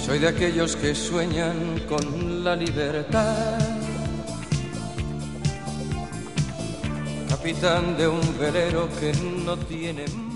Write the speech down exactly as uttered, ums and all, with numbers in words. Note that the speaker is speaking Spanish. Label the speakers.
Speaker 1: Soy de aquellos que sueñan con la libertad, capitán de un velero que no tiene